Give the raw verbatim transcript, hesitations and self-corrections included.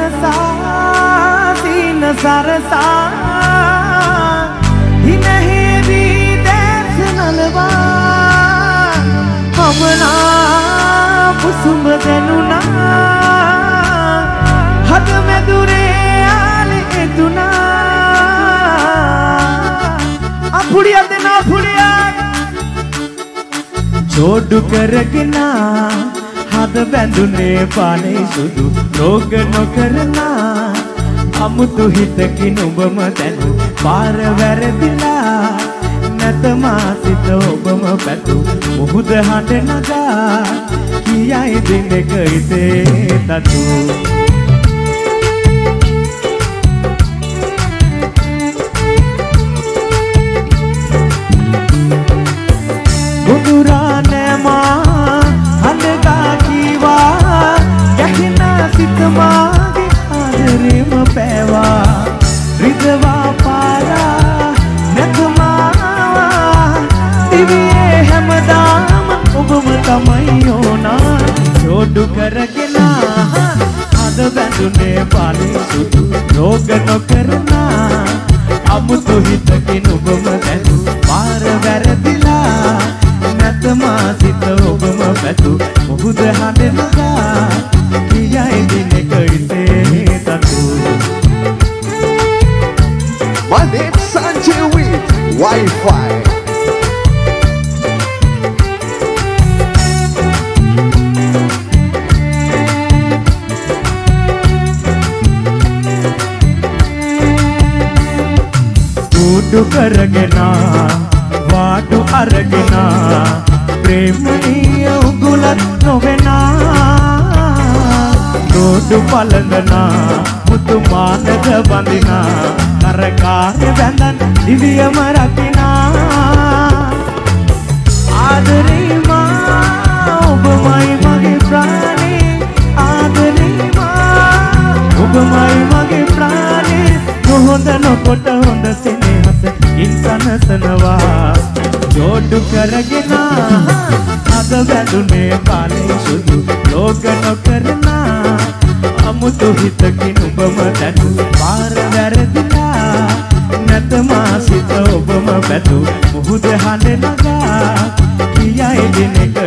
සරසා සීන සරසා හිනහෙවී දැස නලවා හමනා කුසුම දැනුණා හද මැදුරේ ආලෙ එදුනා අපුඩිය දෙන අපුඩිය චෝඩු කරගෙන හද බැඳුනේ පානේ සුදු රෝග නොකරනා අමුතු හිතකින් උඹම දැනු පාර වැරදිලා නැතමා සිත ඔබම පැතු මුහුද හඬ නගා කියයි දිනක ඉතේ තතු බුදුරා නෑමා හඬගා කීවා ගැහෙන සිත මාගේ ආදරෙම පෑවා රිදවා පාරා නැතමා දිවියේ හැමදාම ඔබම තමයි ඕනා චෝඩු කරගෙන හද බැඳුනේ පාලේ සුදු රෝග නොකරනා අමුතු හිතකින් ඔබම දැනු පාර වැරදිලා නැතමා සිත ඔබම පැතු මුහුද හඬ නගා කියයි දිනක ඉතේ තතු Monday Sanjay with Wi-Fi. කුඩු කරගෙන වාඩු අරගෙන ප්‍රේමණීය උගුලත් නොවෙනා නෝඩු පලඳනා මුතු මානක බඳිනා කරකාරේ බැඳන් දිවියම රකිනා ආදරේ මා ඔබමයි මගේ ප්‍රාණේ ආදරේ මා ඔබමයි මගේ ප්‍රාණේ නොහොඳ නොකොට හොඳ සෙනෙහස ඉන්සනසනවා චෝඩු කරගෙන අද බැඳුනේ පාලේ සුදු ලෝක නොකරනා අමුතු හිතකින් ඔබම දැනු පාර වැරදිලා නැතමා සිත ඔබම පැතු මුහුද හඬ නගා කියයි දිනක